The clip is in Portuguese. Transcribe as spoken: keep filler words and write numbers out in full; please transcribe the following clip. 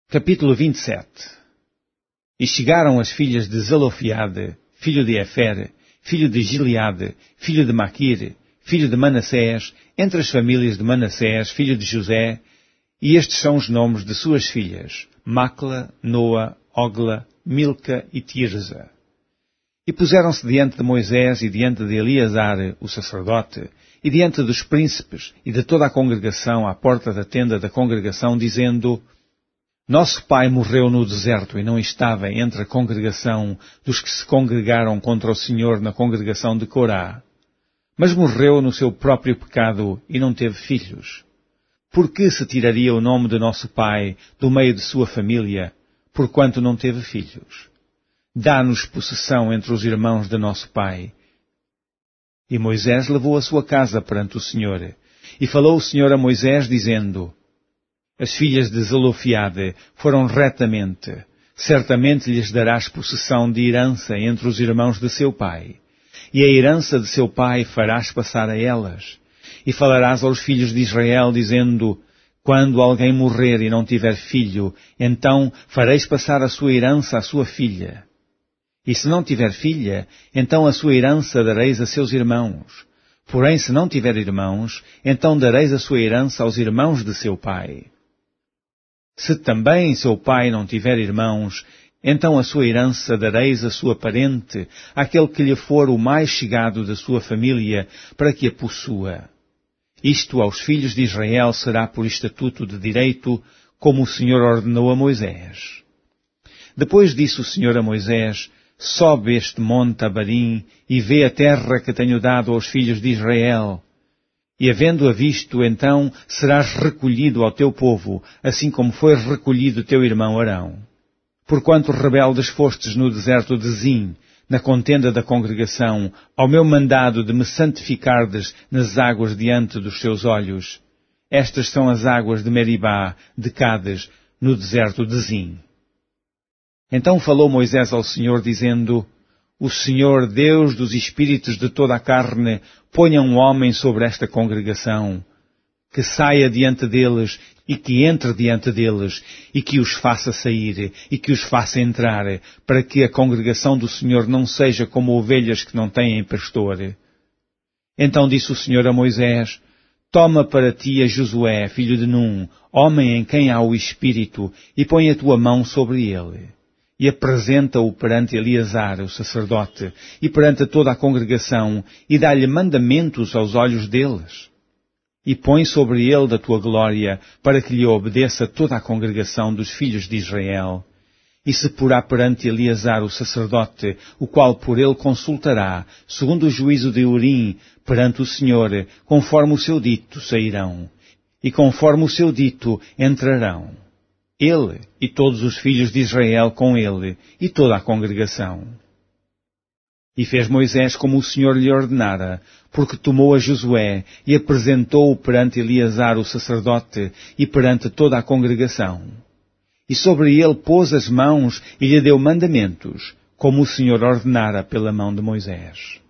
Capítulo vinte e sete. E chegaram as filhas de Zelofiade, filho de Efer, filho de Gileade, filho de Maquir, filho de Manassés, entre as famílias de Manassés, filho de José, e estes são os nomes de suas filhas, Macla, Noa, Ogla, Milca e Tirza. E puseram-se diante de Moisés e diante de Eleazar, o sacerdote, e diante dos príncipes e de toda a congregação à porta da tenda da congregação, dizendo: Nosso pai morreu no deserto e não estava entre a congregação dos que se congregaram contra o Senhor na congregação de Corá, mas morreu no seu próprio pecado e não teve filhos. Por que se tiraria o nome de nosso pai do meio de sua família, porquanto não teve filhos? Dá-nos possessão entre os irmãos de nosso pai. E Moisés levou a sua casa perante o Senhor, e falou o Senhor a Moisés, dizendo: As filhas de Zelofiade foram retamente, certamente lhes darás possessão de herança entre os irmãos de seu pai, e a herança de seu pai farás passar a elas. E falarás aos filhos de Israel, dizendo: Quando alguém morrer e não tiver filho, então fareis passar a sua herança à sua filha. E se não tiver filha, então a sua herança dareis a seus irmãos. Porém, se não tiver irmãos, então dareis a sua herança aos irmãos de seu pai. Se também seu pai não tiver irmãos, então a sua herança dareis a sua parente, àquele que lhe for o mais chegado da sua família, para que a possua. Isto aos filhos de Israel será por estatuto de direito, como o Senhor ordenou a Moisés. Depois disse o Senhor a Moisés: Sobe este monte Abarim e vê a terra que tenho dado aos filhos de Israel. E havendo-a visto, então serás recolhido ao teu povo, assim como foi recolhido teu irmão Arão. Porquanto rebeldes fostes no deserto de Zim, na contenda da congregação, ao meu mandado de me santificardes nas águas diante dos seus olhos. Estas são as águas de Meribá, de Cades, no deserto de Zim. Então falou Moisés ao Senhor, dizendo: O Senhor, Deus dos espíritos de toda a carne, ponha um homem sobre esta congregação, que saia diante deles e que entre diante deles, e que os faça sair e que os faça entrar, para que a congregação do Senhor não seja como ovelhas que não têm pastor. Então disse o Senhor a Moisés: Toma para ti a Josué, filho de Num, homem em quem há o Espírito, e põe a tua mão sobre ele. E apresenta-o perante Eleazar, o sacerdote, e perante toda a congregação, e dá-lhe mandamentos aos olhos deles. E põe sobre ele da tua glória, para que lhe obedeça toda a congregação dos filhos de Israel. E se porá perante Eleazar, o sacerdote, o qual por ele consultará, segundo o juízo de Urim, perante o Senhor, conforme o seu dito sairão, e conforme o seu dito entrarão. Ele e todos os filhos de Israel com ele, e toda a congregação. E fez Moisés como o Senhor lhe ordenara, porque tomou a Josué e apresentou-o perante Eleazar o sacerdote e perante toda a congregação. E sobre ele pôs as mãos e lhe deu mandamentos, como o Senhor ordenara pela mão de Moisés.